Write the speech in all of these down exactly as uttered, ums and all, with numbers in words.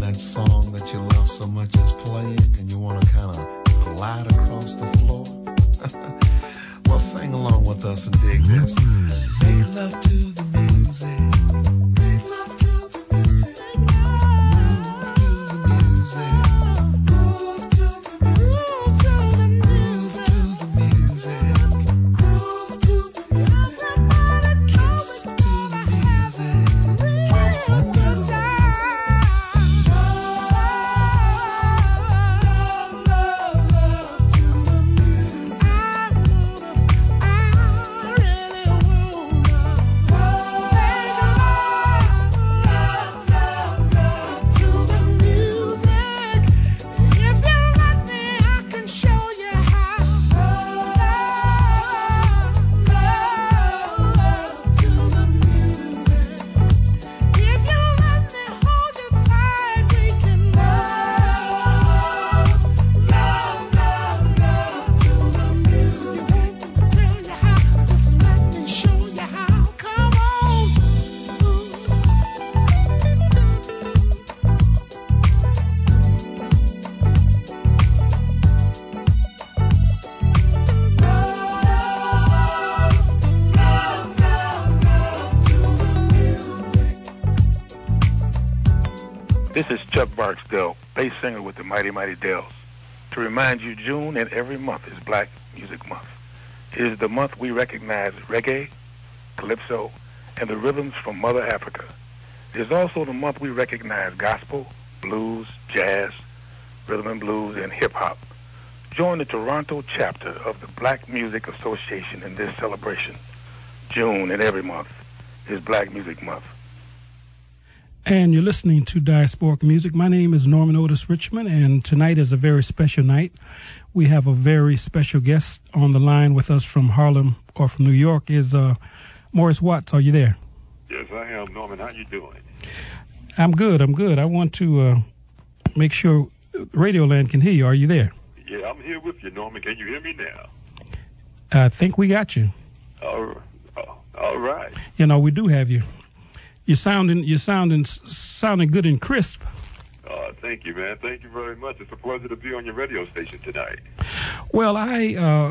that song that you love so much is playing and you want to kind of glide across the floor? Well, sing along with us and dig this. Make love to the music. Make love to the music. Move to the music. Move to the music. Groove to the music. Groove to the music. Kiss to the music. Kiss to the music. This is Chuck Barksdale, bass singer with the Mighty Mighty Dells, to remind you June and every month is Black Music Month. It is the month we recognize reggae, calypso, and the rhythms from Mother Africa. It is also the month we recognize gospel, blues, jazz, rhythm and blues, and hip-hop. Join the Toronto chapter of the Black Music Association in this celebration. June and every month is Black Music Month. And you're listening to Diasporic Music. My name is Norman Otis Richmond, and tonight is a very special night. We have a very special guest on the line with us from Harlem or from New York. Is uh, Morris Watts. Are you there? Yes, I am, Norman. How you doing? I'm good. I'm good. I want to uh, make sure Radioland can hear you. Are you there? Yeah, I'm here with you, Norman. Can you hear me now? I think we got you. All, all right. You know, we do have you. You're sounding, you're sounding, sounding good and crisp. Uh, thank you, man. Thank you very much. It's a pleasure to be on your radio station tonight. Well, I uh,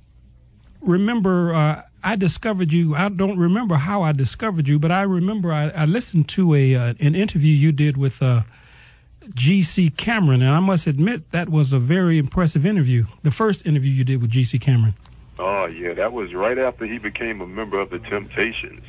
remember uh, I discovered you. I don't remember how I discovered you, but I remember I, I listened to a uh, an interview you did with uh, G C Cameron, and I must admit that was a very impressive interview. The first interview you did with G C Cameron. Oh yeah, that was right after he became a member of the Temptations.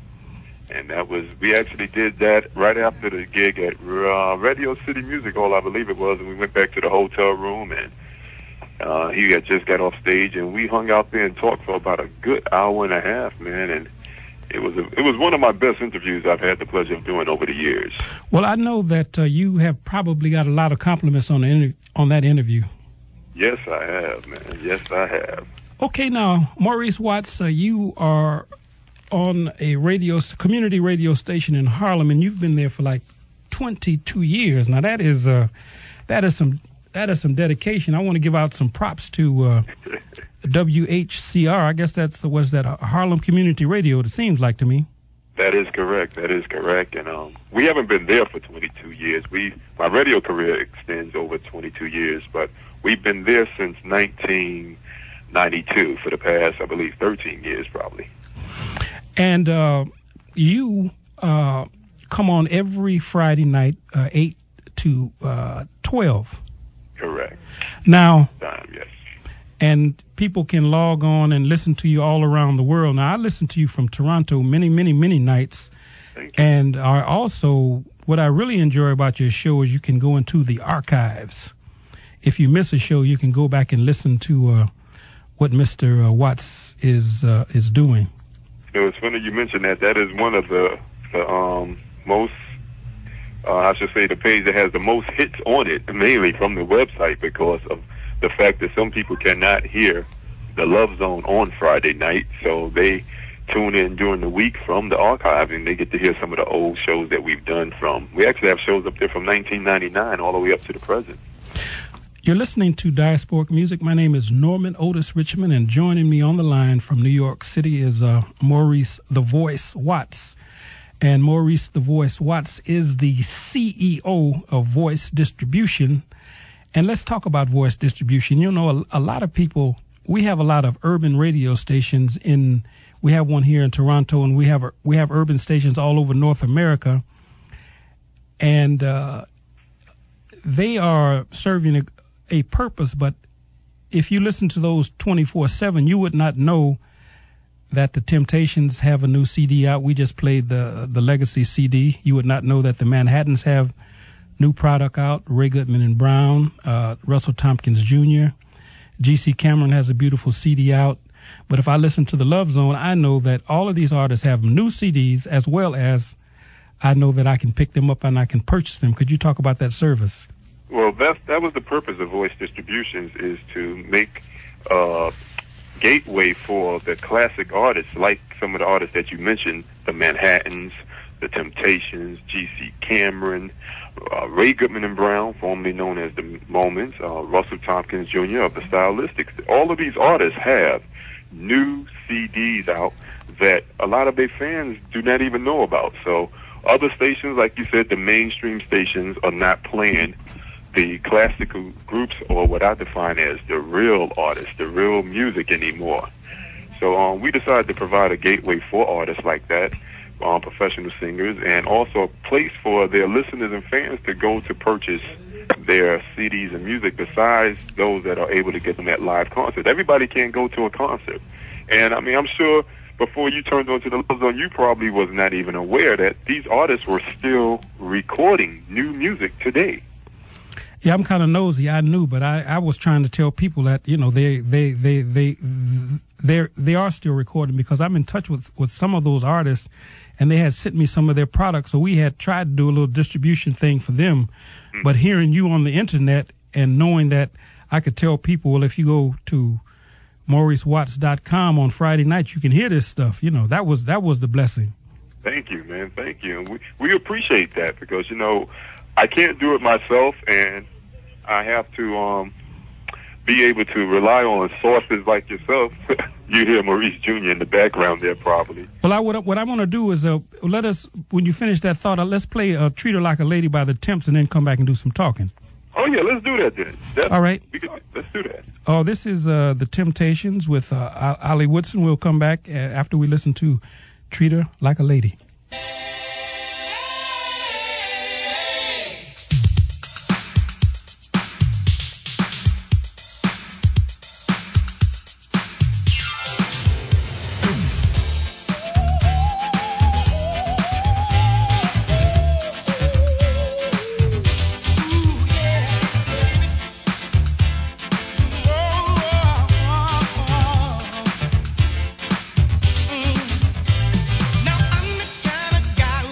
And that was, we actually did that right after the gig at uh, Radio City Music Hall, I believe it was, and we went back to the hotel room, and uh, he had just got off stage, and we hung out there and talked for about a good hour and a half, man, and it was a, it was one of my best interviews I've had the pleasure of doing over the years. Well, I know that uh, you have probably got a lot of compliments on the inter- on that interview. Yes, I have, man. Yes, I have. Okay, now, Maurice Watts, uh, you are on a radio, community radio station in Harlem, and you've been there for like twenty-two years. Now that is uh, that is some that is some dedication. I want to give out some props to uh, W H C R. I guess that's what's that Harlem Community Radio. It seems like to me. That is correct. That is correct. And um, we haven't been there for twenty-two years. We my radio career extends over twenty-two years, but we've been there since nineteen ninety-two for the past, I believe, thirteen years probably. And uh, you uh, come on every Friday night, uh, eight to uh, twelve. Correct. Now, Time, yes. And people can log on and listen to you all around the world. Now, I listen to you from Toronto many, many, many nights. Thank you. And I also, what I really enjoy about your show is you can go into the archives. If you miss a show, you can go back and listen to uh, what Mister Uh, Watts is uh, is doing. It was funny you mentioned that. That is one of the, the um, most, uh, I should say, the page that has the most hits on it, mainly from the website, because of the fact that some people cannot hear the Love Zone on Friday night, so they tune in during the week from the archive, and they get to hear some of the old shows that we've done from. We actually have shows up there from nineteen ninety-nine all the way up to the present. You're listening to Diasporic Music. My name is Norman Otis Richmond, and joining me on the line from New York City is uh, Maurice The Voice Watts. And Maurice the Voice Watts is the C E O of Voice Distribution. And let's talk about voice distribution. You know, a, a lot of people, we have a lot of urban radio stations in, we have one here in Toronto, and we have we have urban stations all over North America. And uh, they are serving a, a purpose, but if you listen to those twenty-four seven, you would not know that the Temptations have a new C D out. We just played the the Legacy C D. You would not know that the Manhattans have new product out. Ray Goodman and Brown, uh, Russell Tompkins Junior G C Cameron has a beautiful C D out. But if I listen to the Love Zone, I know that all of these artists have new C Ds, as well as I know that I can pick them up and I can purchase them. Could you talk about that service? Well, that that was the purpose of Voice Distributions, is to make uh gateway for the classic artists, like some of the artists that you mentioned, the Manhattans, the Temptations, G C Cameron, uh, Ray Goodman and Brown, formerly known as the Moments, uh, Russell Tompkins Junior of the Stylistics. All of these artists have new C Ds out that a lot of their fans do not even know about. So other stations, like you said, the mainstream stations are not playing the classical groups, or what I define as the real artists, the real music anymore. So um, we decided to provide a gateway for artists like that, um, professional singers, and also a place for their listeners and fans to go to purchase their C Ds and music, besides those that are able to get them at live concerts. Everybody can't go to a concert. And, I mean, I'm sure before you turned on to the Love Zone, you probably was not even aware that these artists were still recording new music today. Yeah, I'm kind of nosy. I knew, but I, I was trying to tell people that, you know, they they they they they they are still recording, because I'm in touch with, with some of those artists, and they had sent me some of their products. So we had tried to do a little distribution thing for them. Mm-hmm. But hearing you on the internet and knowing that I could tell people, well, if you go to Maurice Watts dot com on Friday night, you can hear this stuff. You know, that was that was the blessing. Thank you, man. Thank you. And we, we appreciate that, because, you know, I can't do it myself, and I have to um, be able to rely on sources like yourself. You hear Maurice Junior in the background there, probably. Well, I, what, what I want to do is uh, let us, when you finish that thought, uh, let's play uh, Treat Her Like a Lady by the Temps, and then come back and do some talking. Oh, yeah, let's do that then. That's, All right. We could, let's do that. Oh, this is uh, the Temptations with uh, Ali Woodson. We'll come back uh, after we listen to Treat Her Like a Lady. Now I'm the kind of guy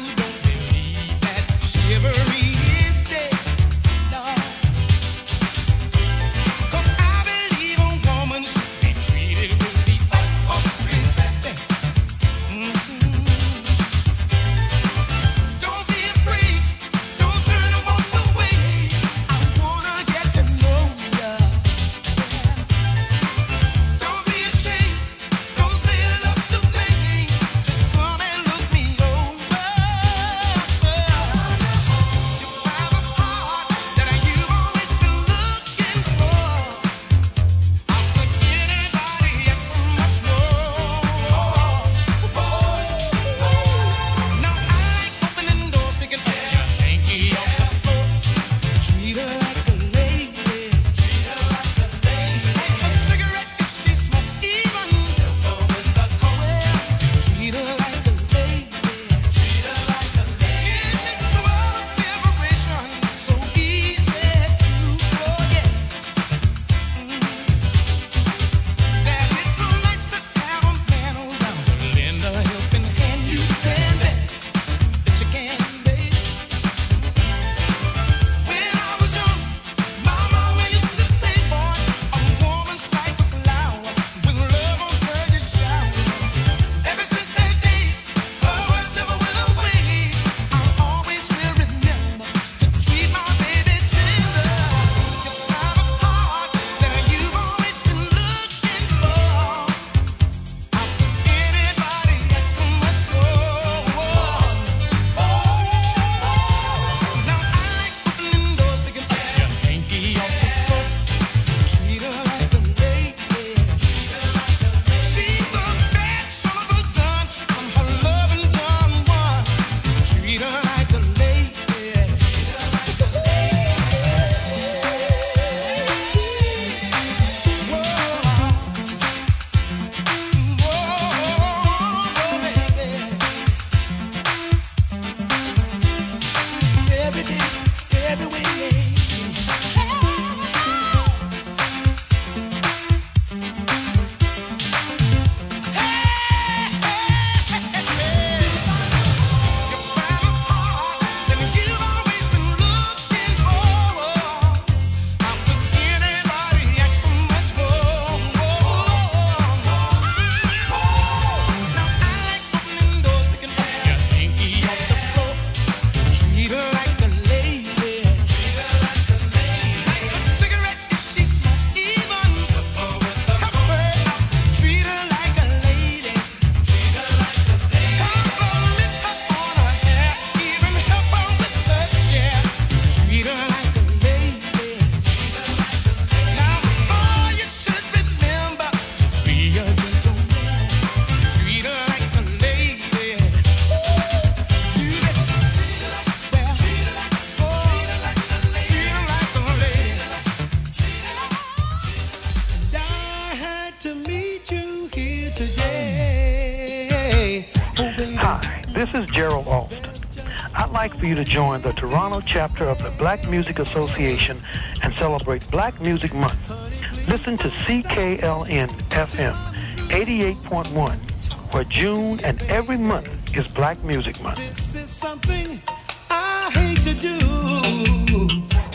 This is Gerald Alston. I'd like for you to join the Toronto chapter of the Black Music Association and celebrate Black Music Month. Listen to C K L N F M eighty-eight point one, where June and every month is Black Music Month. This is something I hate to do.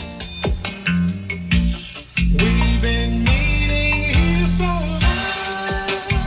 We've been meeting here so long.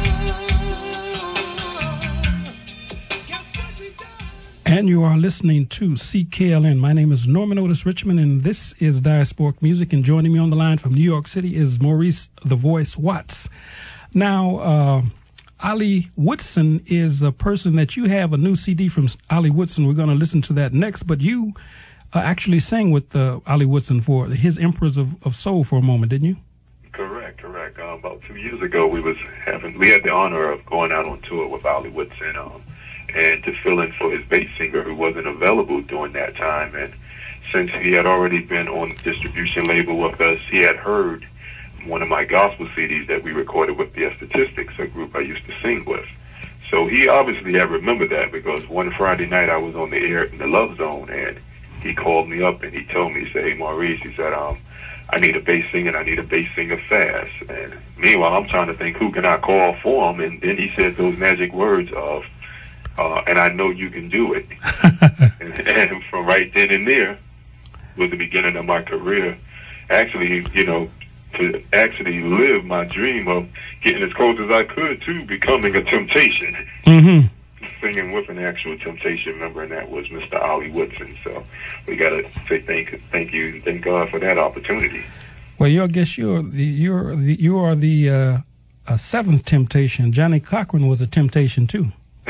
Guess what we've done? And you are listening to C K L N. My name is Norman Otis Richmond, and this is Diasporic Music. And joining me on the line from New York City is Maurice The Voice Watts. Now, uh, Ali Woodson is a person that you have a new C D from Ali Woodson. We're going to listen to that next. But you uh, actually sang with uh, Ali Woodson for his Emperors of, of Soul for a moment, didn't you? Correct, correct. Uh, about two years ago, we was having we had the honor of going out on tour with Ali Woodson, um, and to fill in for his bass singer who wasn't available during that time. And since he had already been on the distribution label with us, he had heard one of my gospel C Ds that we recorded with the Statistics, a group I used to sing with. So he obviously had remembered that, because one Friday night I was on the air in the Love Zone, and he called me up and he told me, he said, "Hey Maurice," he said, um, "I need a bass singer, and I need a bass singer fast." And meanwhile, I'm trying to think, who can I call for him? And then he said those magic words of, uh, "And I know you can do it." and, and from right then and there was the beginning of my career. Actually, you know, to actually live my dream of getting as close as I could to becoming a Temptation. Mm-hmm. Singing with an actual Temptation member, and that was Mister Ali Woodson. So we got to say thank, thank you, thank God for that opportunity. Well, you I guess you're the you're the you are the uh, a seventh Temptation. Johnny Cochran was a Temptation too.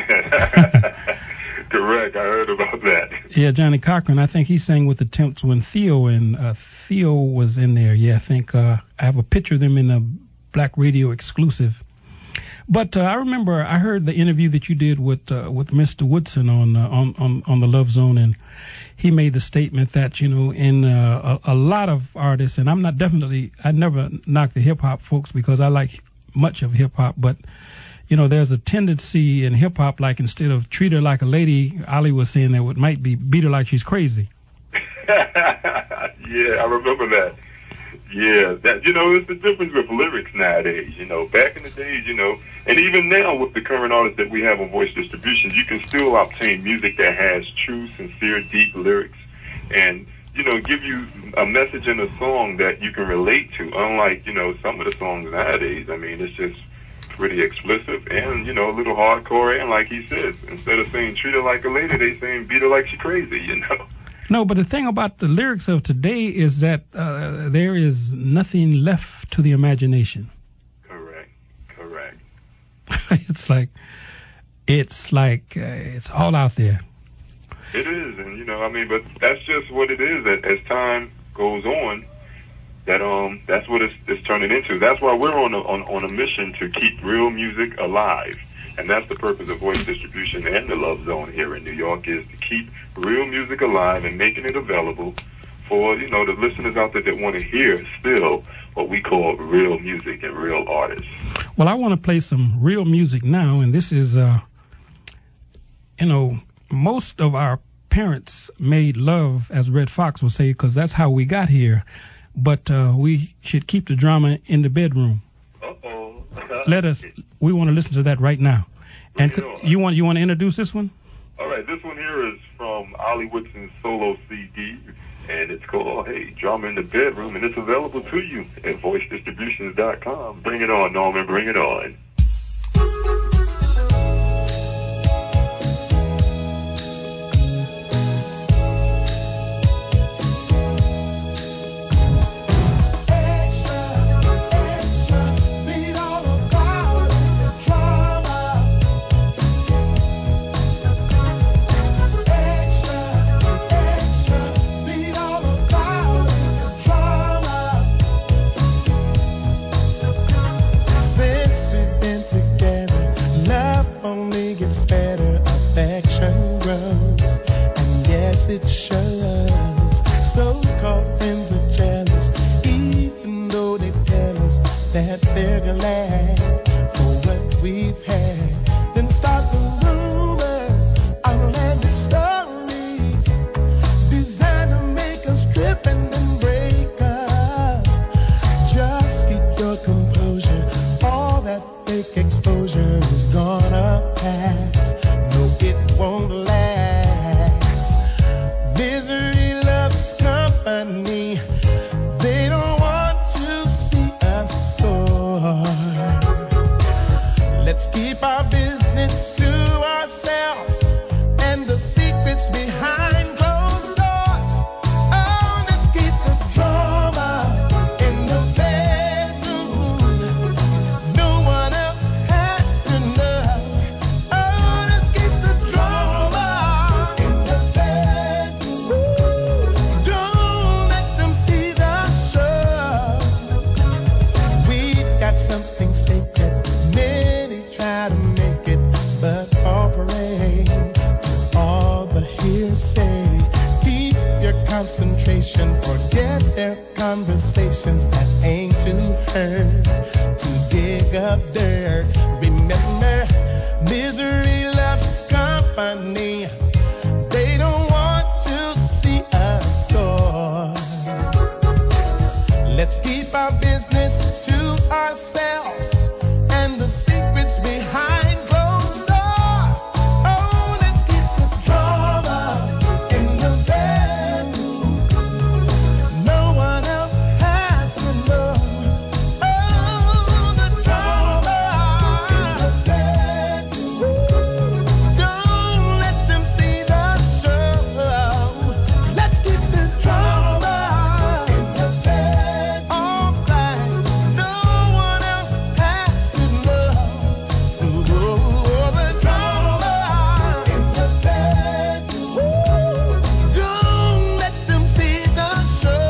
Correct, I heard about that. Yeah, Johnny Cochran. I think he sang with the Temps when Theo and uh, Theo was in there. Yeah, I think uh, I have a picture of them in a Black Radio exclusive. But uh, I remember I heard the interview that you did with uh, with Mister Woodson on, uh, on on on the Love Zone, and he made the statement that, you know, in uh, a, a lot of artists, and I'm not definitely I never knock the hip hop folks because I like much of hip hop, but you know, there's a tendency in hip hop, like instead of treat her like a lady, Ali was saying that it might be beat her like she's crazy. Yeah, I remember that. Yeah, that, you know, it's the difference with lyrics nowadays. You know, back in the days, you know, and even now with the current artists that we have on voice distribution, you can still obtain music that has true, sincere, deep lyrics, and you know, give you a message in a song that you can relate to. Unlike, you know, some of the songs nowadays. I mean, it's just pretty explicit and, you know, a little hardcore, and like he says, instead of saying treat her like a lady, they saying beat her like she crazy, you know. No, but the thing about the lyrics of today is that uh, there is nothing left to the imagination. Correct, correct. It's like, it's like, uh, it's all out there. It is, and you know, I mean, but that's just what it is. As time goes on, that um, that's what it's, it's turning into. That's why we're on a, on on a mission to keep real music alive, and that's the purpose of voice distribution and the Love Zone here in New York, is to keep real music alive and making it available for, you know, the listeners out there that want to hear still what we call real music and real artists. Well, I want to play some real music now, and this is, uh, you know, most of our parents made love, as Red Fox would say, because that's how we got here. But uh, we should keep the drama in the bedroom. Uh-oh. Let us. We want to listen to that right now. And c- you want you want to introduce this one? All right, this one here is from Ali Woodson's solo C D, and it's called "Hey, Drama in the Bedroom," and it's available to you at voice distributions dot com. Bring it on, Norman. Bring it on. It shows. So-called friends are jealous, even though they tell us that they're glad for what we've had. Then start the rumors. I'm and break up. Just keep your composure. All that fake exposure is gonna pass. No, it won't last. Misery loves company. They don't want to see us soar. Let's keep our business to ourselves and the secrets behind closed doors. Oh, let's keep the drama in the bedroom. No one else has to know. Oh, let's keep the drama in the bedroom. Don't let them see the show. We've got something sacred. Many try to make it, but all parade to all the hearsay. Keep your concentration, forget their conversations that ain't too hurt to dig up dirt. Remember, misery loves company. They don't want to see us soar. Let's keep our business to ourselves and the secrets behind closed doors. Oh, let's keep the drama in the bedroom. No one else has to know. Oh, the drama in the bedroom. Don't let them see the show. Let's keep the drama in the bedroom. All right, no one else has to know. Oh, the drama in the bedroom. Don't let them see the show.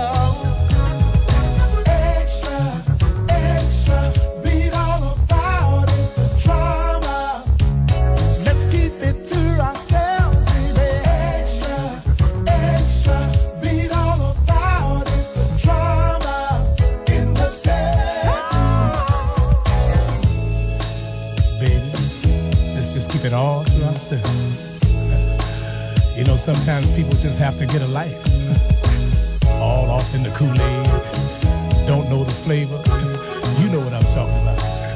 Extra, extra, beat all about it. The drama. Let's keep it to ourselves, baby. Extra, extra, beat all about it. The drama in the bedroom. Baby, let's just keep it all to ourselves. You know, sometimes people just have to get a life. All off in the Kool-Aid, don't know the flavor. You know what I'm talking about.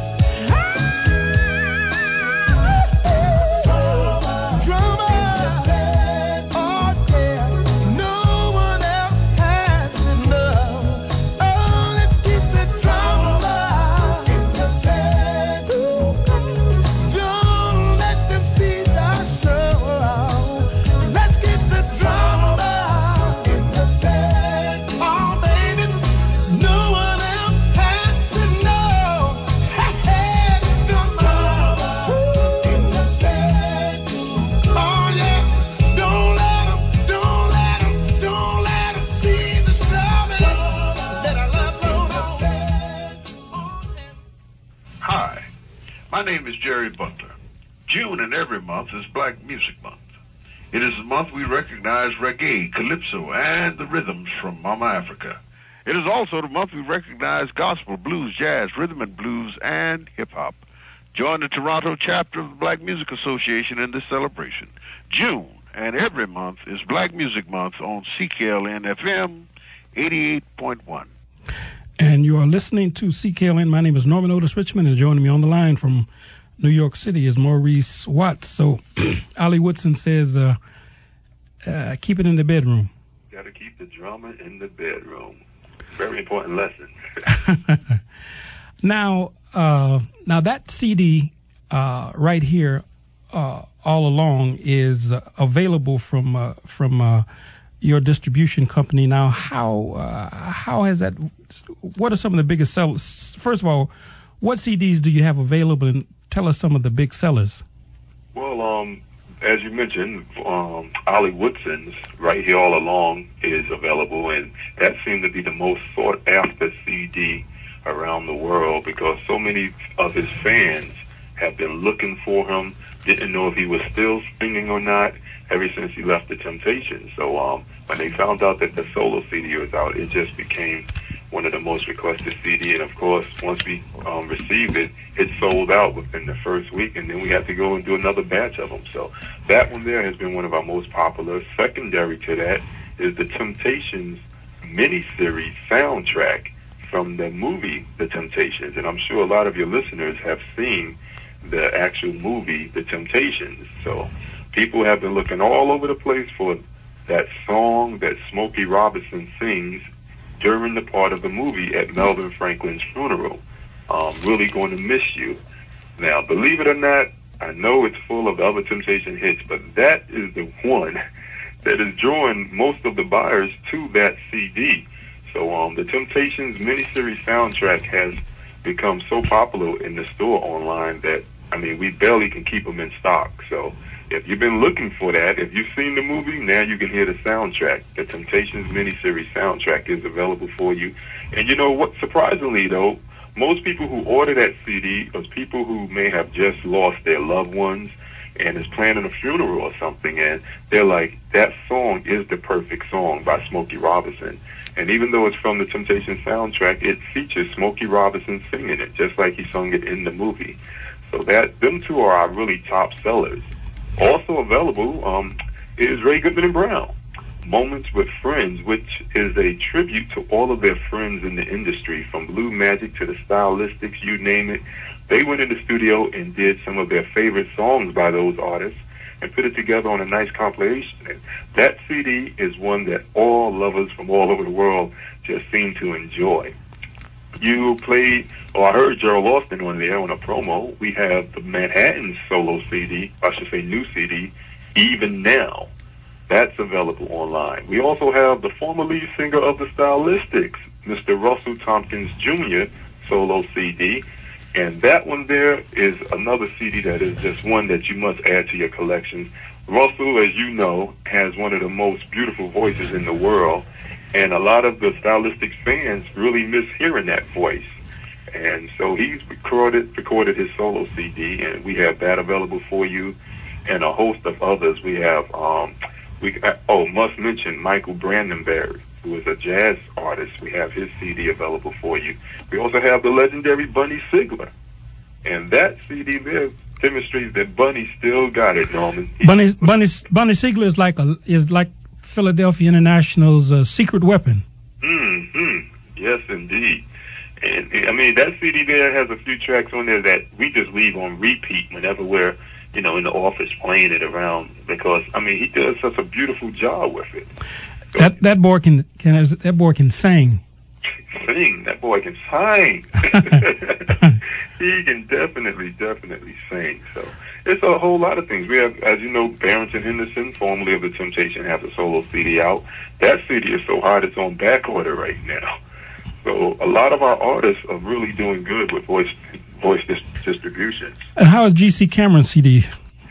Drama, oh yeah, no one else has to know. Oh, let's keep the drama in the bedroom. Don't let them see the show. Let's keep the drama in the bedroom. Oh, baby, no one else has to know. Hey, hey, the drama in the bedroom. Oh yeah, don't let 'em, don't let 'em, don't let 'em see the show that I love so much. Hi, my name is Jerry Butler. June in every month is Black Music Month. It is the month we recognize reggae, calypso, and the rhythms from Mama Africa. It is also the month we recognize gospel, blues, jazz, rhythm and blues, and hip-hop. Join the Toronto chapter of the Black Music Association in this celebration. June and every month is Black Music Month on C K L N F M eighty-eight point one. And you are listening to C K L N. My name is Norman Otis Richmond, and joining me on the line from New York City is Maurice Watts. So, Ali Woodson says, uh, uh, keep it in the bedroom. Got to keep the drama in the bedroom. Very important lesson. Now, uh, now that C D uh, right here, uh, all along, is uh, available from uh, from uh, your distribution company. Now, how uh, how has that? What are some of the biggest sellers? First of all, what C Ds do you have available, and tell us some of the big sellers. Well, um, as you mentioned, um, Ali Woodson's Right Here All Along is available, and that seemed to be the most sought after C D around the world because so many of his fans have been looking for him, didn't know if he was still singing or not ever since he left the Temptations. So um, when they found out that the solo C D was out, it just became one of the most requested C D. And of course, once we um, received it, it sold out within the first week, and then we had to go and do another batch of them. So that one there has been one of our most popular. Secondary to that is the Temptations miniseries soundtrack from the movie The Temptations. And I'm sure a lot of your listeners have seen the actual movie The Temptations. So people have been looking all over the place for that song that Smokey Robinson sings during the part of the movie at Melvin Franklin's funeral. Um, really going to miss you. Now, believe it or not, I know it's full of other Temptation hits, but that is the one that is drawing most of the buyers to that C D. So um, the Temptations miniseries soundtrack has become so popular in the store online that, I mean, we barely can keep them in stock. So if you've been looking for that, if you've seen the movie, now you can hear the soundtrack. The Temptations miniseries soundtrack is available for you. And you know what? Surprisingly, though, most people who order that C D are people who may have just lost their loved ones and is planning a funeral or something, and they're like, that song is the perfect song by Smokey Robinson. And even though it's from the Temptations soundtrack, it features Smokey Robinson singing it, just like he sung it in the movie. So that them two are our really top sellers. Also available um, is Ray Goodman and Brown, Moments with Friends, which is a tribute to all of their friends in the industry, from Blue Magic to the Stylistics, you name it. They went in the studio and did some of their favorite songs by those artists and put it together on a nice compilation. And that C D is one that all lovers from all over the world just seem to enjoy. You played, or I heard Gerald Austin on there on a promo. We have the Manhattan solo C D, I should say new C D, Even Now. That's available online. We also have the former lead singer of the Stylistics, Mister Russell Tompkins Junior solo C D. And that one there is another C D that is just one that you must add to your collection. Russell, as you know, has one of the most beautiful voices in the world, and a lot of the Stylistics fans really miss hearing that voice. And so he's recorded recorded his solo C D, and we have that available for you, and a host of others. We have, um, we oh, must mention Michael Brandenberry, who is a jazz artist. We have his C D available for you. We also have the legendary Bunny Sigler, and that C D there demonstrates that Bunny still got it, Norman. He Bunny Bunny Bunny Sigler is like a is like Philadelphia International's uh, secret weapon. Mm-hmm. Yes, indeed. And I mean, that C D there has a few tracks on there that we just leave on repeat whenever we're, you know, in the office playing it around, because I mean, he does such a beautiful job with it. So, that that boy can can that boy can sing. Sing. That boy can sing. He can definitely, definitely sing. So it's a whole lot of things. We have, as you know, Barrington Henderson, formerly of the Temptation, has a solo C D out. That C D is so hot it's on back order right now. So a lot of our artists are really doing good with voice voice dis- distributions. And how is G C Cameron's C D?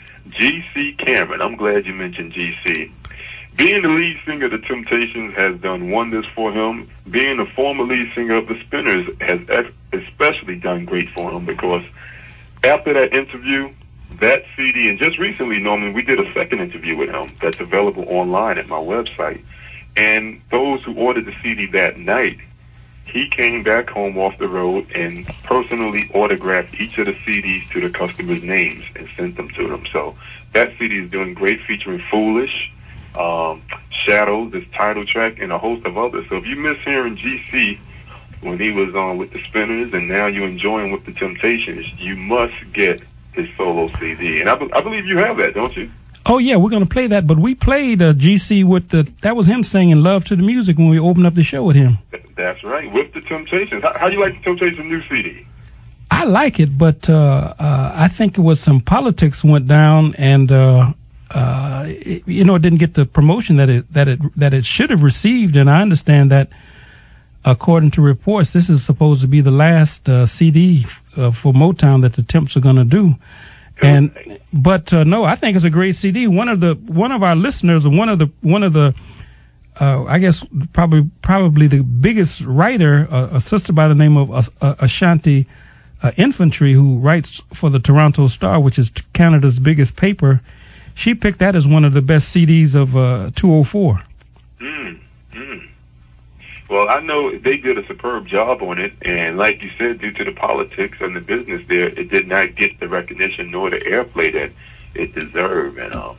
G C Cameron. I'm glad you mentioned G C. Being the lead singer of the Temptations has done wonders for him. Being the former lead singer of the Spinners has ex- especially done great for him, because after that interview, that C D, and just recently, Norman, we did a second interview with him that's available online at my website. And those who ordered the C D that night, he came back home off the road and personally autographed each of the C Ds to the customers' names and sent them to them. So that C D is doing great, featuring Foolish, um, Shadows, this title track, and a host of others. So if you miss hearing G C when he was on with the Spinners and now you're enjoying with the Temptations, you must get his solo C D. And I, be- I believe you have that, don't you? Oh yeah, we're gonna play that. But we played uh, G C with the that was him singing "Love to the Music" when we opened up the show with him. That's right, with the Temptations. How, how do you like the Temptations' new C D? I like it, but uh, uh, I think it was some politics went down, and uh, uh, it, you know, it didn't get the promotion that it that it that it should have received. And I understand that, according to reports, this is supposed to be the last uh, C D uh, for Motown that the Temps are going to do. And but uh, no, I think it's a great C D. One of the one of our listeners, one of the one of the uh, I guess probably probably the biggest writer, uh, a sister by the name of uh, uh, Ashanti uh, Infantry, who writes for the Toronto Star, which is Canada's biggest paper. She picked that as one of the best C Ds of uh, two oh four. Mm, mm. Well, I know they did a superb job on it, and like you said, due to the politics and the business there, it did not get the recognition nor the airplay that it deserved. And um,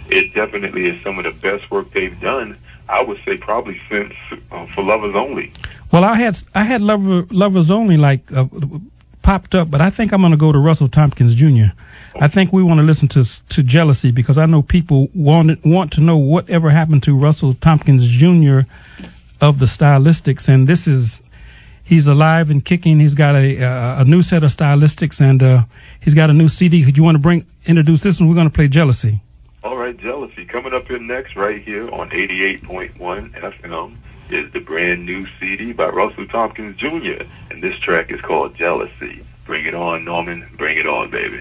it definitely is some of the best work they've done. I would say probably since uh, For Lovers Only. Well, I had I had Lover, Lovers Only like uh, popped up, but I think I'm going to go to Russell Tompkins Junior I think we want to listen to to Jealousy, because I know people want want to know whatever happened to Russell Tompkins Junior of the Stylistics, and this is he's alive and kicking. He's got a a, a new set of Stylistics, and uh, he's got a new C D. Do you want to bring introduce this one? We're going to play Jealousy. All right, Jealousy coming up here next, right here on eighty-eight point one F M is the brand new C D by Russell Tompkins Junior, and this track is called Jealousy. Bring it on, Norman. Bring it on, baby.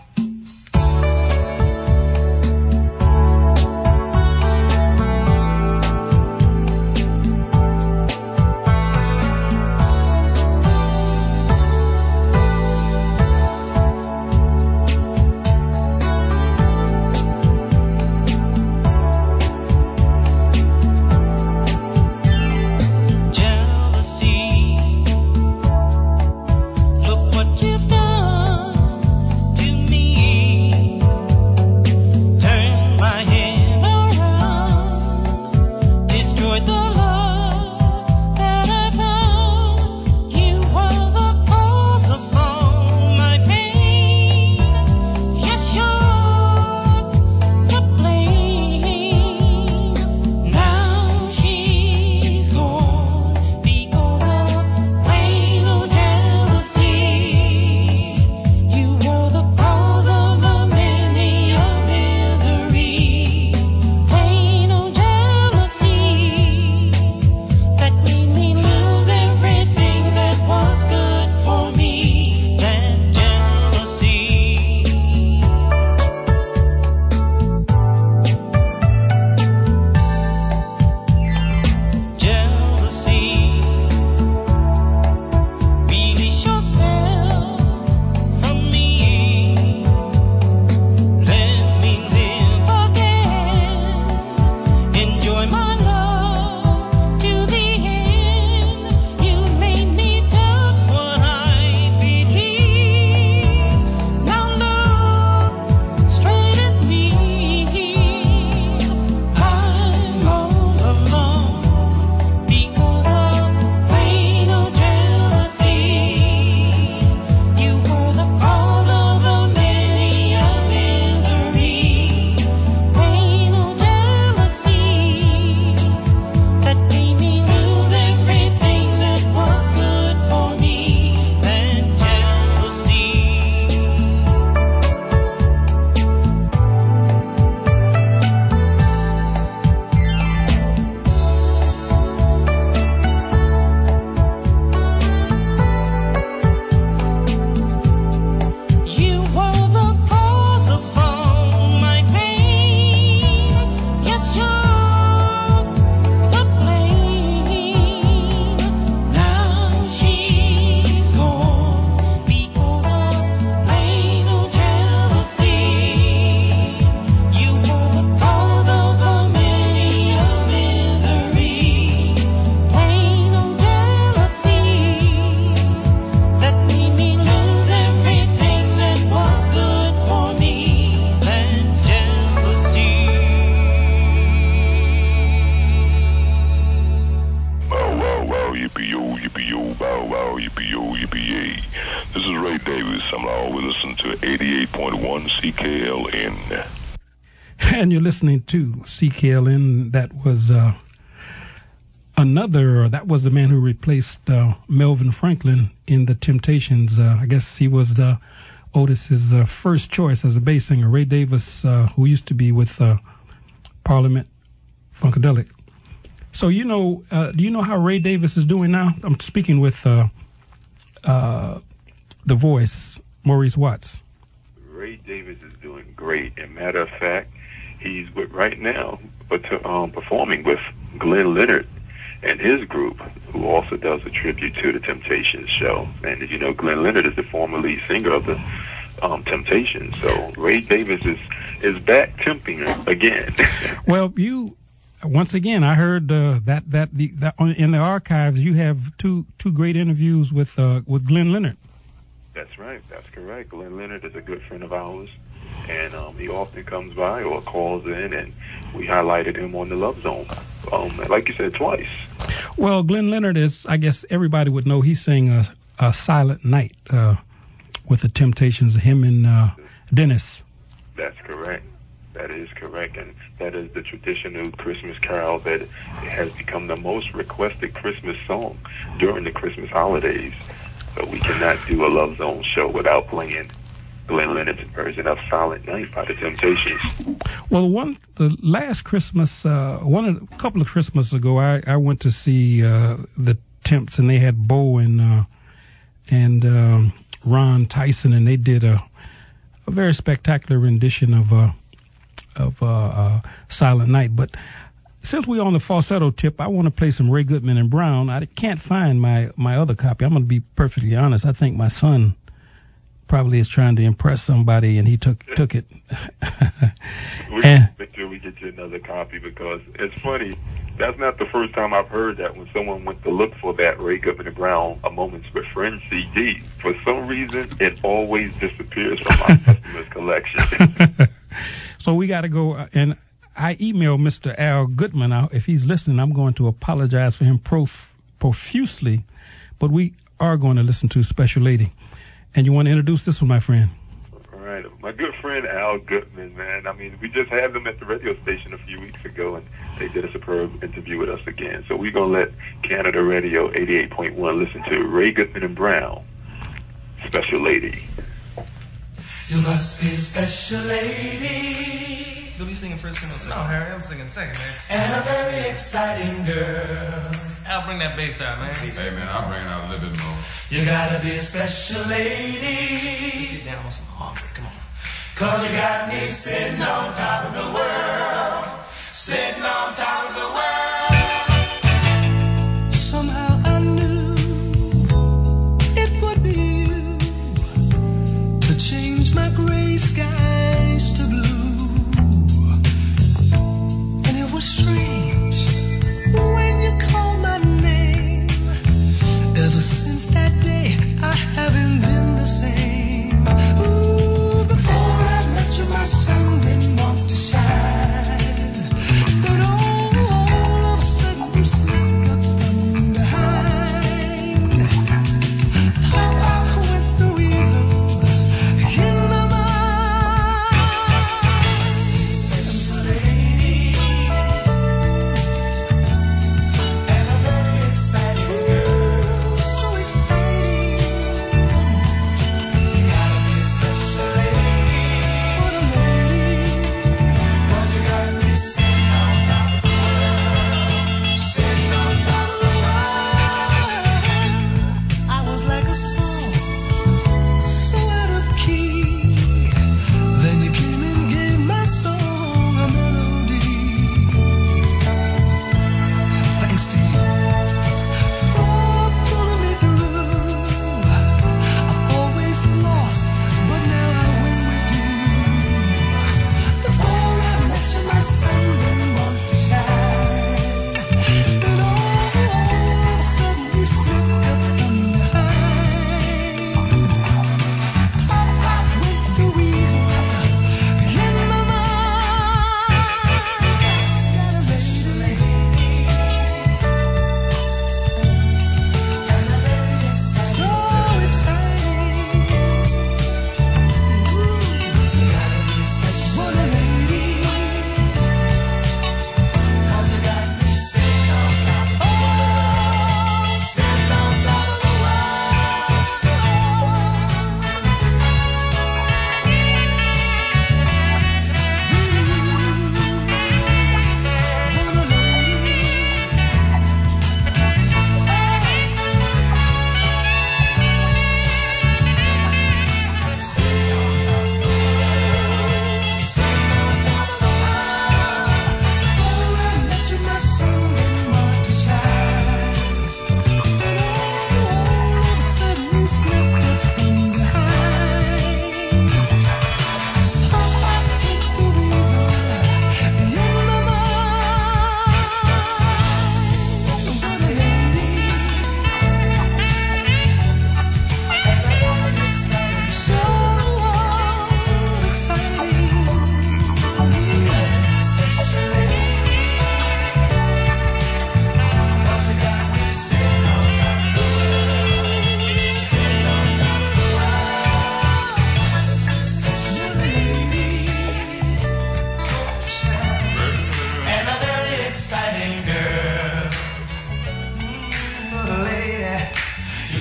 And you're listening to C K L N. That was uh, another, that was the man who replaced uh, Melvin Franklin in the Temptations. Uh, I guess he was the, Otis's uh, first choice as a bass singer. Ray Davis, uh, who used to be with uh, Parliament Funkadelic. So, you know, uh, do you know how Ray Davis is doing now? I'm speaking with uh, uh, The Voice, Maurice Watts. Ray Davis is doing great. And matter of fact, he's with right now, but to, um, performing with Glenn Leonard and his group, who also does a tribute to the Temptations show. And as you know, Glenn Leonard is the former lead singer of the um, Temptations. So Ray Davis is is back temping again. Well, you once again, I heard uh, that that the that in the archives you have two two great interviews with uh, with Glenn Leonard. That That's right. That's correct. Glenn Leonard is a good friend of ours, and um, he often comes by or calls in, and we highlighted him on the Love Zone, um, like you said, twice. Well, Glenn Leonard is, I guess everybody would know, he sang a, a Silent Night uh, with the Temptations, him and uh, Dennis. That's correct. That is correct, and that is the traditional Christmas carol that has become the most requested Christmas song during the Christmas holidays. So we cannot do a Love Zone show without playing Glenn Leonard's version of Silent Night by the Temptations. Well, one the last Christmas, uh, one of, a couple of Christmases ago, I, I went to see uh, the Temps, and they had Bo and uh, and um, Ron Tyson, and they did a a very spectacular rendition of uh, of uh, uh, Silent Night. But since we're on the falsetto tip, I want to play some Ray Goodman and Brown. I can't find my, my other copy. I'm going to be perfectly honest. I think my son probably is trying to impress somebody, and he took took it. We and, make sure we get you another copy, because it's funny. That's not the first time I've heard that when someone went to look for that Ray Goodman and Brown, A Moments with Friends C D. For some reason, it always disappears from my customer's collection. So we got to go, uh, and I emailed Mister Al Goodman. I, if he's listening, I'm going to apologize for him prof- profusely, but we are going to listen to Special Lady. And you want to introduce this one, my friend? All right. My good friend Al Goodman, man. I mean, we just had them at the radio station a few weeks ago, and they did a superb interview with us again. So we're going to let Canada Radio eighty-eight point one listen to Ray Goodman and Brown, Special Lady. You must be a special lady. You'll be singing first and no, Harry, I'm singing second, man. And a very exciting girl. I'll bring that bass out, man. Hey, man, I'll bring it out a little bit more. You gotta be a special lady. Let's get down on some harmony, come on. Cause you got me sitting on top of the world. Sitting on top of the world. Somehow I knew it would be you to change my gray skies to blue. And it was strange when you called my name. Ever since that day, I haven't been the same. Ooh, before I met you, my sun didn't want to shine. But oh,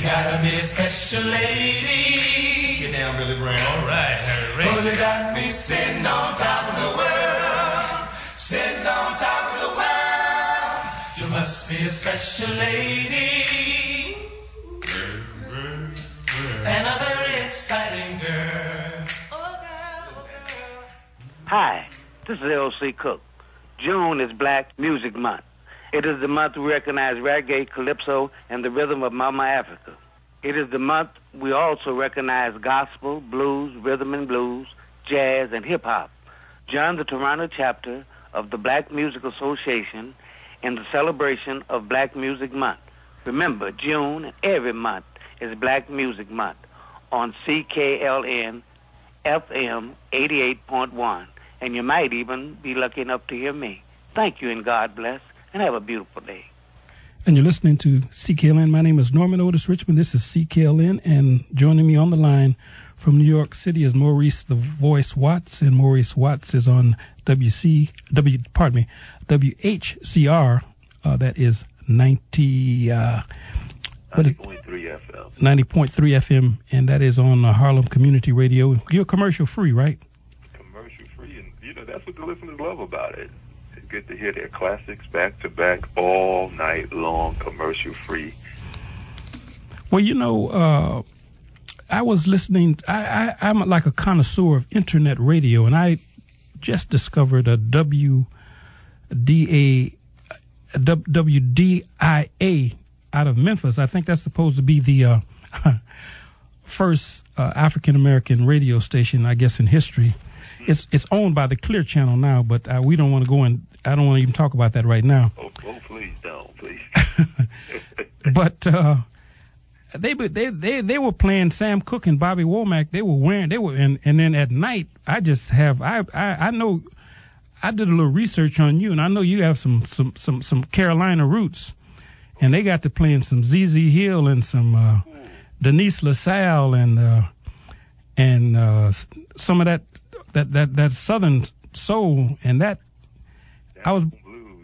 gotta be a special lady. Get down, Billy Brown. All right, Harry. Cause you got me sitting on top of the world. Sitting on top of the world. You must be a special lady. And a very exciting girl. Oh, girl. Hi, this is L C Cook. June is Black Music Month. It is the month we recognize reggae, calypso, and the rhythm of Mama Africa. It is the month we also recognize gospel, blues, rhythm and blues, jazz, and hip-hop. Join the Toronto chapter of the Black Music Association in the celebration of Black Music Month. Remember, June and every month is Black Music Month on C K L N F M eighty-eight point one. And you might even be lucky enough to hear me. Thank you and God bless. And have a beautiful day. And you're listening to C K L N. My name is Norman Otis Richmond. This is C K L N. And joining me on the line from New York City is Maurice the Voice Watts. And Maurice Watts is on W C, W, pardon me, W H C R. Uh, that is ninety, uh, ninety point three F M. ninety point three F M. And that is on uh, Harlem Community Radio. You're commercial free, right? Commercial free. And, you know, that's what the listeners love about it. Get to hear their classics back to back all night long, commercial free. Well, you know, uh, I was listening. I, I, I'm like a connoisseur of internet radio, and I just discovered a W D A W D I A out of Memphis. I think that's supposed to be the uh, first uh, African American radio station, I guess, in history. It's it's owned by the Clear Channel now, but uh, we don't want to go in. I don't want to even talk about that right now. Oh, oh please don't, please. But uh, they they they they were playing Sam Cooke and Bobby Womack. They were wearing they were and and then at night I just have I I, I know I did a little research on you, and I know you have some some some some Carolina roots, and they got to playing some Z Z Hill and some uh, Denise LaSalle and uh, and uh, some of that. That, that that Southern soul, and that I was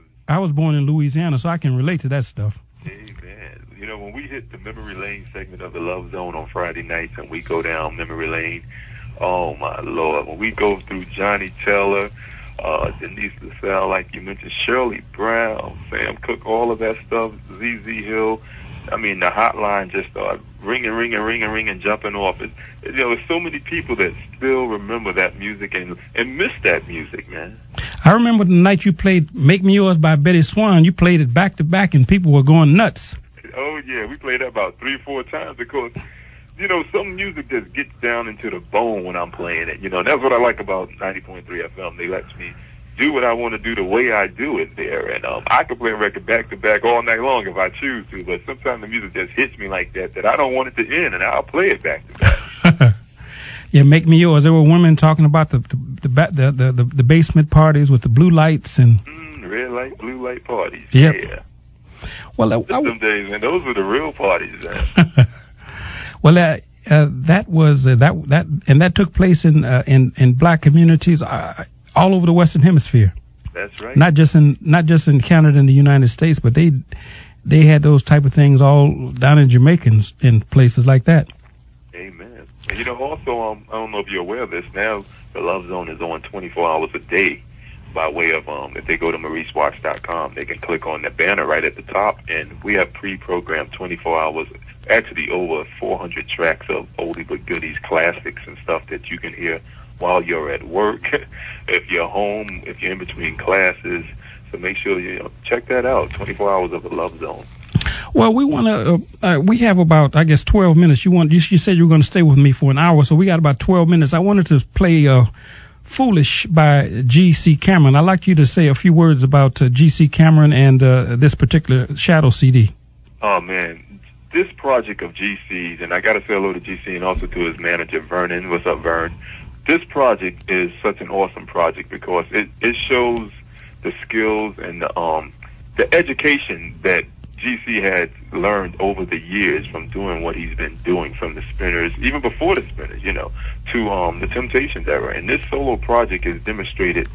I was born in Louisiana, so I can relate to that stuff. Amen. You know, when we hit the Memory Lane segment of the Love Zone on Friday nights, and we go down Memory Lane, oh my Lord! When we go through Johnny Taylor, uh, Denise LaSalle, like you mentioned, Shirley Brown, Sam Cooke, all of that stuff, Z Z Hill. I mean, the hotline just started ringing, ringing, ringing, ringing, jumping off. It, you know, there's so many people that still remember that music and and miss that music, man. I remember the night you played "Make Me Yours" by Betty Swan. You played it back to back, and people were going nuts. Oh yeah, we played that about three, four times because, you know, some music just gets down into the bone when I'm playing it. You know, and that's what I like about ninety point three F M. They let me do what I want to do the way I do it there. And um, I can play a record back to back all night long if I choose to, but sometimes the music just hits me like that, that I don't want it to end, and I'll play it back to back. Yeah, "Make Me Yours." There were women talking about the the the the, the, the basement parties with the blue lights and mm, red light, blue light parties. Yep. Yeah. Well, uh, I, some days, man, those were the real parties, man. Well, uh, uh, that was uh, that that and that took place in uh, in in black communities uh, all over the Western Hemisphere. That's right. Not just in not just in Canada and the United States, but they they had those type of things all down in Jamaica and in places like that. Amen. And you know, also, um, I don't know if you're aware of this. Now, the Love Zone is on twenty-four hours a day. By way of, um, if they go to Maurice Watts dot com, they can click on the banner right at the top, and we have pre-programmed twenty-four hours, actually over four hundred tracks of oldie but goodies, classics and stuff that you can hear while you're at work, if you're home, if you're in between classes. So make sure you know, check that out, twenty-four hours of the Love Zone. Well, we want to, uh, uh, we have about, I guess, twelve minutes. You want, you, you said you were going to stay with me for an hour, so we got about twelve minutes. I wanted to play, uh, Foolish by G C Cameron. I'd like you to say a few words about uh, G C Cameron and uh, this particular Shadow C D. Oh, man. This project of G C's, and I got to say hello to G C and also to his manager, Vernon. What's up, Vern? This project is such an awesome project because it, it shows the skills and the, um, the education that G C had learned over the years from doing what he's been doing, from the Spinners, even before the Spinners, you know, to um, the Temptations era. And this solo project has demonstrated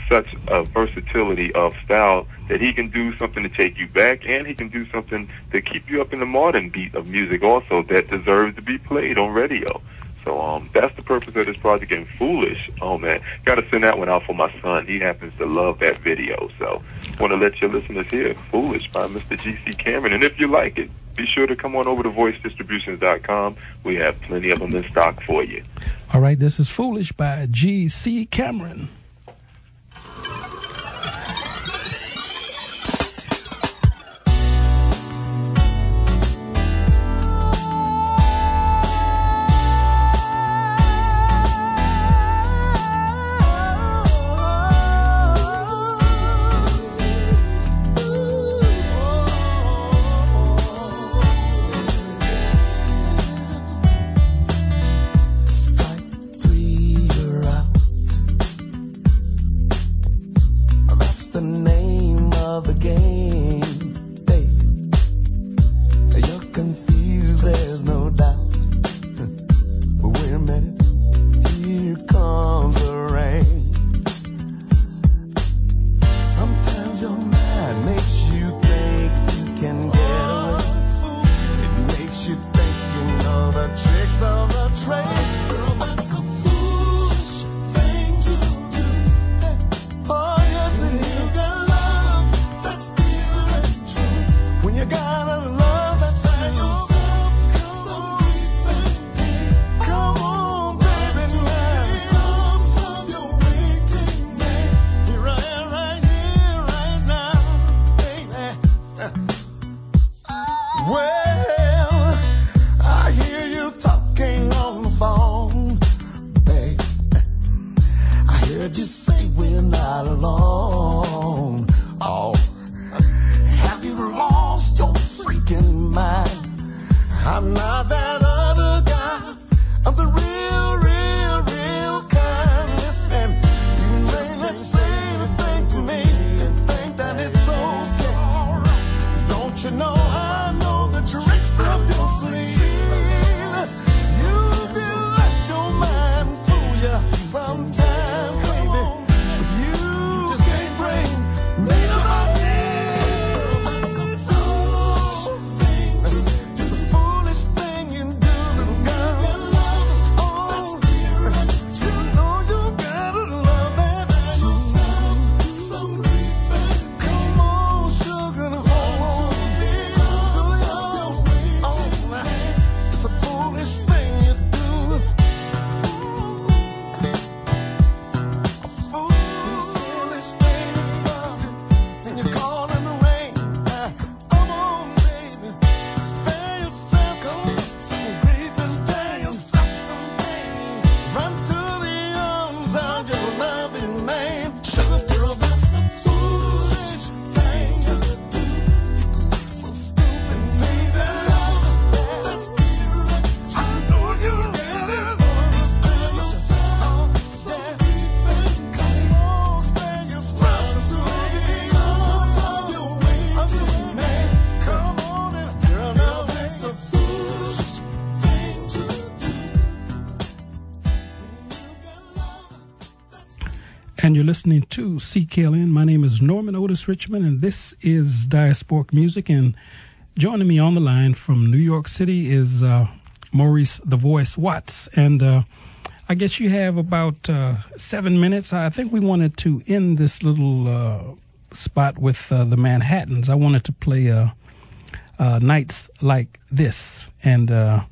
such a versatility of style that he can do something to take you back, and he can do something to keep you up in the modern beat of music also that deserves to be played on radio. So um, that's the purpose of this project. And Foolish, oh man, got to send that one out for my son. He happens to love that video. So want to let your listeners hear Foolish by Mister G C Cameron. And if you like it, be sure to come on over to voice distributions dot com. We have plenty of them in stock for you. All right, this is Foolish by G C Cameron. And you're listening to C K L N. My name is Norman Otis Richmond, and this is Diasporic Music. And joining me on the line from New York City is uh, Maurice the Voice Watts. And uh, I guess you have about uh, seven minutes. I think we wanted to end this little uh, spot with uh, the Manhattans. I wanted to play uh, uh, Nights Like This. And uh,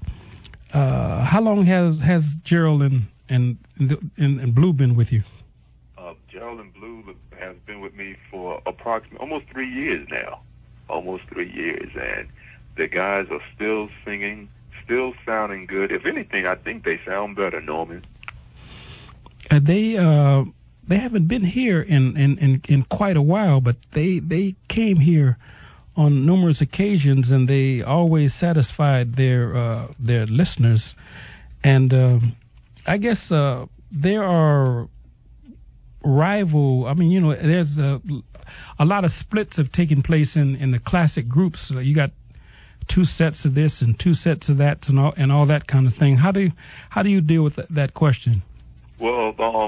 uh, how long has, has Gerald and, and, and, and Blue been with you? Gerald and Blue has been with me for approximately almost three years now. Almost three years. And the guys are still singing, still sounding good. If anything, I think they sound better, Norman. Uh, they uh, they haven't been here in, in, in, in quite a while, but they, they came here on numerous occasions, and they always satisfied their uh, their listeners. And uh, I guess uh, there are rival, I mean, you know, there's a, a lot of splits have taken place in, in the classic groups. So you got two sets of this and two sets of that and all, and all that kind of thing. How do you, how do you deal with that, that question? Well, um,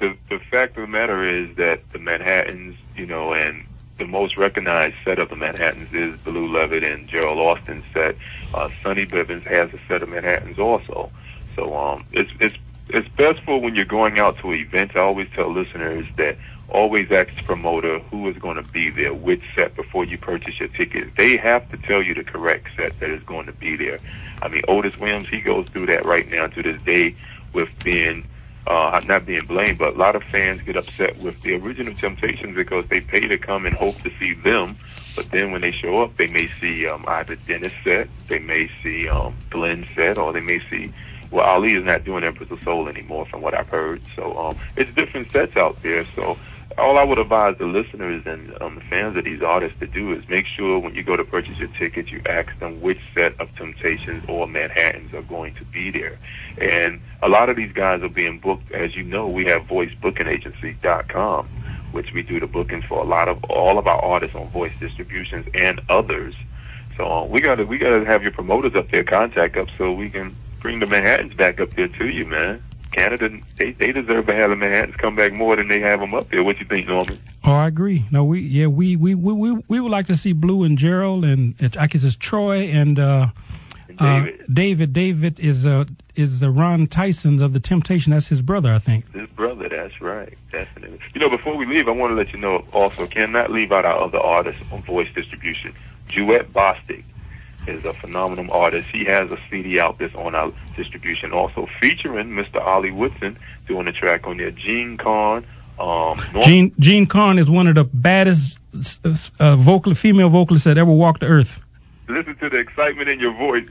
the the fact of the matter is that the Manhattans, you know, and the most recognized set of the Manhattans is Blue Levitt and Gerald Austin's set. Uh, Sonny Bibbins has a set of Manhattans also. So um, it's it's it's best for when you're going out to events. I always tell listeners that always ask the promoter who is going to be there, which set, before you purchase your ticket. They have to tell you the correct set that is going to be there. I mean, Otis Williams, he goes through that right now to this day with being, uh, not being blamed, but a lot of fans get upset with the original Temptations because they pay to come and hope to see them, but then when they show up, they may see um, either Dennis set, they may see um, Glenn set, or they may see, well, Ali is not doing Empress of Soul anymore from what I've heard, so um, it's different sets out there. So all I would advise the listeners and um, the fans of these artists to do is make sure when you go to purchase your ticket, you ask them which set of Temptations or Manhattans are going to be there. And a lot of these guys are being booked. As you know, we have voice booking agency dot com, which we do the bookings for a lot of all of our artists on Voice Distributions and others. So uh, we gotta we gotta have your promoters up there contact us so we can bring the Manhattans back up there to you, man. Canada, they, they deserve to have the Manhattans come back more than they have them up there. What you think, Norman? Oh, I agree. No, we yeah we we we we, we would like to see Blue and Gerald, and I guess it's Troy and uh, and David. Uh, David. David is uh is uh, Ron Tyson's of the Temptation. That's his brother, I think. His brother. That's right. Definitely. You know, before we leave, I want to let you know also, cannot leave out our other artists on Voice Distribution. Jewett Bostic is a phenomenal artist. He has a C D out that's on our distribution, also featuring Mister Ollie Woodson doing a track on there. Gene Kahn. Um, Gene Gene Kahn is one of the baddest uh, vocal female vocalists that ever walked the earth. Listen to the excitement in your voice,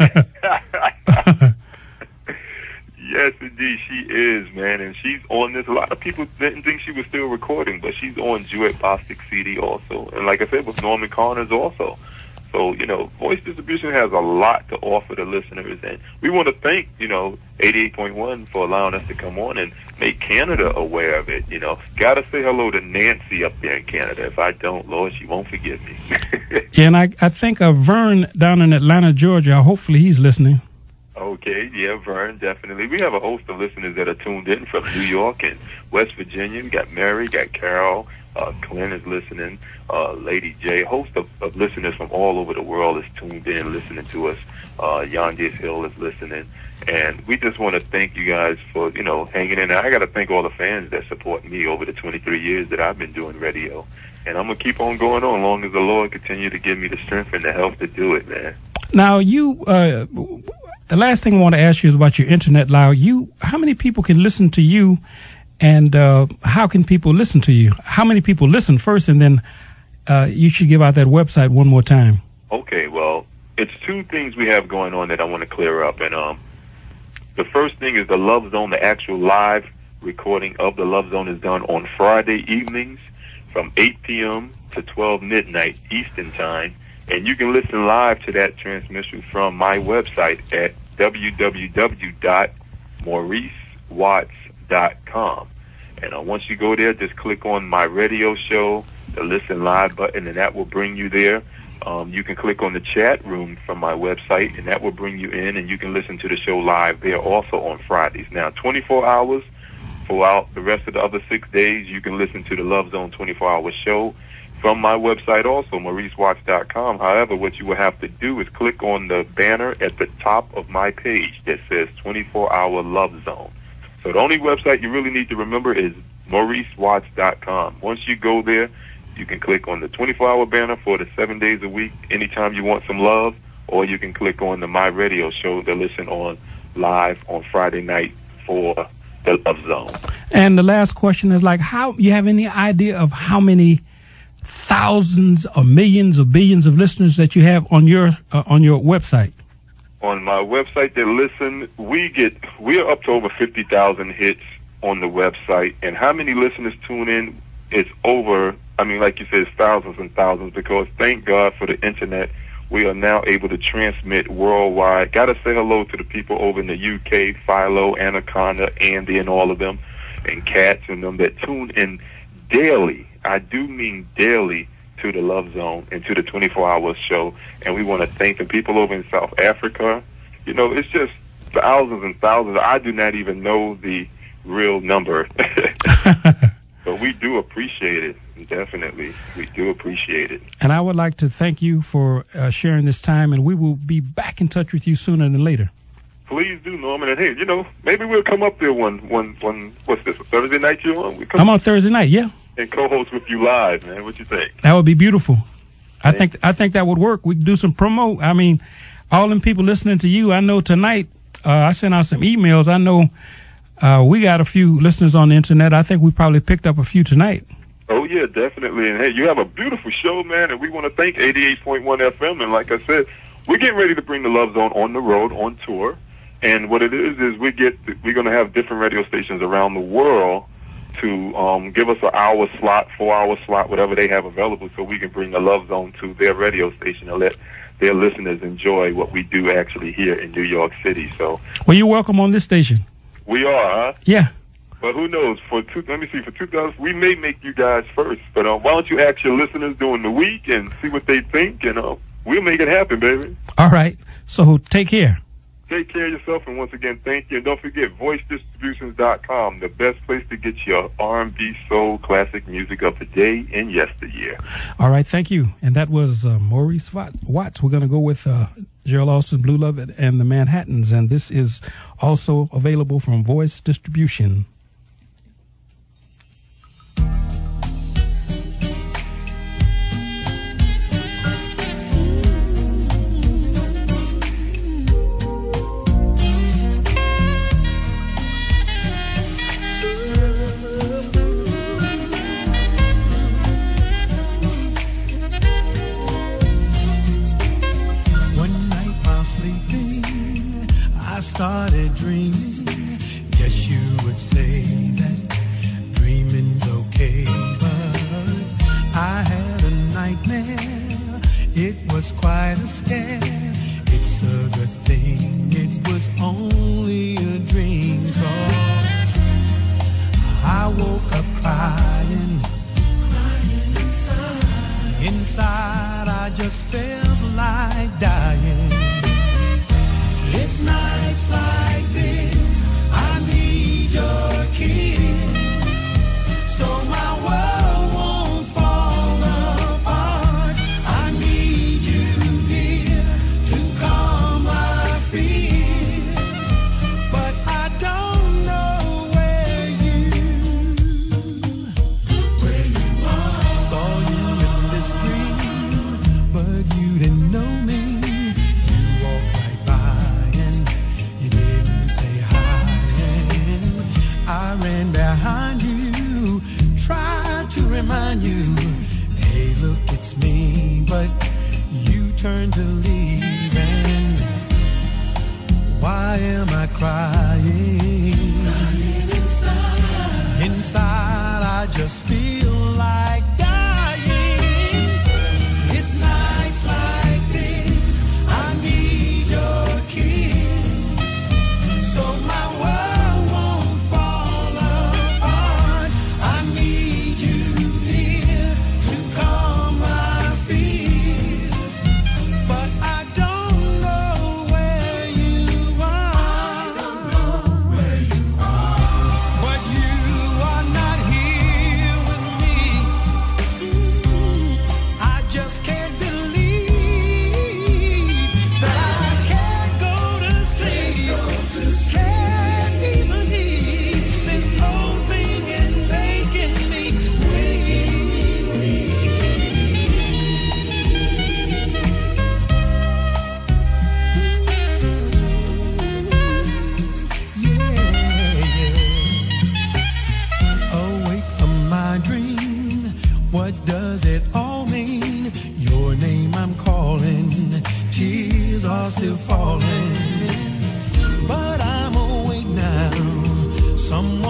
Norman. Yes, indeed, she is, man, and she's on this. A lot of people didn't think she was still recording, but she's on Jewett Bostic C D also, and like I said, with Norman Connors also. So, you know, Voice Distribution has a lot to offer the listeners, and we want to thank, you know, eighty-eight point one for allowing us to come on and make Canada aware of it, you know. Got to say hello to Nancy up there in Canada. If I don't, Lord, she won't forgive me. Yeah, and I, I think uh, Vern down in Atlanta, Georgia, hopefully he's listening. Okay, yeah, Vern, definitely. We have a host of listeners that are tuned in from New York and West Virginia. We got Mary, got Carol. Uh, Glenn is listening. Uh, Lady J, a host of, of listeners from all over the world is tuned in, listening to us. Uh, Yondi's Hill is listening. And we just want to thank you guys for, you know, hanging in there. I got to thank all the fans that support me over the twenty-three years that I've been doing radio. And I'm going to keep on going on as long as the Lord continue to give me the strength and the health to do it, man. Now, you, uh, the last thing I want to ask you is about your internet live. You, how many people can listen to you? And uh, how can people listen to you? How many people listen first, and then uh, you should give out that website one more time. Okay, well, it's two things we have going on that I want to clear up. And um, the first thing is the Love Zone, the actual live recording of the Love Zone is done on Friday evenings from eight p.m. to twelve midnight Eastern Time. And you can listen live to that transmission from my website at w w w dot maurice watts dot com. And uh, once you go there, just click on my radio show, the listen live button, and that will bring you there. Um, you can click on the chat room from my website, and that will bring you in, and you can listen to the show live there also on Fridays. Now, twenty-four hours throughout the rest of the other six days, you can listen to the Love Zone twenty-four hour show from my website also, maurice watts dot com. However, what you will have to do is click on the banner at the top of my page that says twenty-four hour Love Zone. So the only website you really need to remember is maurice watts dot com. Once you go there, you can click on the twenty-four hour banner for the seven days a week, anytime you want some love, or you can click on the My Radio show to listen on live on Friday night for the Love Zone. And the last question is, like, how you have any idea of how many thousands or millions or billions of listeners that you have on your uh, on your website? On my website, they listen. We get we're up to over fifty thousand hits on the website, and how many listeners tune in? It's over. I mean, like you said, it's thousands and thousands. Because thank God for the internet, we are now able to transmit worldwide. Got to say hello to the people over in the U K, Philo, Anaconda, Andy, and all of them, and Cats and them that tune in daily. I do mean daily. To the Love Zone and to the twenty-four hour show. And we want to thank the people over in South Africa. You know, it's just thousands and thousands. I do not even know the real number. So we do appreciate it. Definitely. We do appreciate it. And I would like to thank you for uh, sharing this time, and we will be back in touch with you sooner than later. Please do, Norman. And hey, you know, maybe we'll come up there one, one, one. What's this? Thursday night you on? We come I'm on Thursday night. Yeah. And co-host with you live, man. What you think? That would be beautiful. I think I think that would work. We could do some promo. I mean, all them people listening to you. I know tonight. Uh, I sent out some emails. I know uh, we got a few listeners on the internet. I think we probably picked up a few tonight. Oh, yeah, definitely. And, hey, you have a beautiful show, man, and we want to thank eighty-eight point one F M. And like I said, we're getting ready to bring the Love Zone on the road, on tour. And what it is is we get we're going to have different radio stations around the world to um, give us an hour slot, four-hour slot, whatever they have available, so we can bring the Love Zone to their radio station and let their listeners enjoy what we do actually here in New York City. So, well, you're welcome on this station. We are, huh? Yeah. But who knows? For two, let me see. For two thousand, we may make you guys first. But uh, why don't you ask your listeners during the week and see what they think, and uh, we'll make it happen, baby. All right. So take care. Take care of yourself, and once again, thank you. And don't forget, voice distributions dot com, the best place to get your R and B, soul, classic music of the day and yesteryear. All right, thank you. And that was uh, Maurice Watts. We're going to go with uh, Gerald Alston, Blue Love, and the Manhattans. And this is also available from Voice Distribution. Started dreaming, guess you would say that dreaming's okay, but I had a nightmare, it was quite a scare, it's a good thing it was only a dream, cause I woke up crying, crying inside, inside I just felt like dying. It's nights like this, I need your kiss, so my world won't fall apart. I need you near to calm my fears, but I don't know where you, where you are. Saw you in this dream, but you didn't know me. I ran behind you, tried to remind you, hey, look, it's me, but you turned to leave, and why am I crying? Crying inside. Inside, I just feel like dying. It's nights like this, I need your kiss, so my world still falling, but I'm awake now. Someone